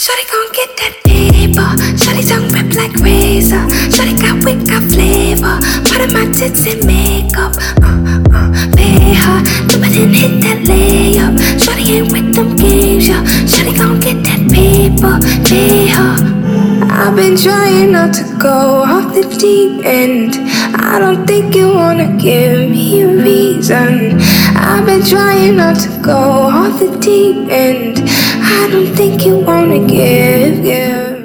Shawty gon' get that paper. Shawty tongue rip like razor. Shawty got wit, got flavor. Part of my tits and makeup. Pay her, do it and hit that layup. Shawty ain't with them games, yeah. Shawty gon' get that paper. Pay her. I've been trying not to go off the deep end. I don't think you wanna give me a reason. I've been trying not to go off the deep end. I don't think you wanna give.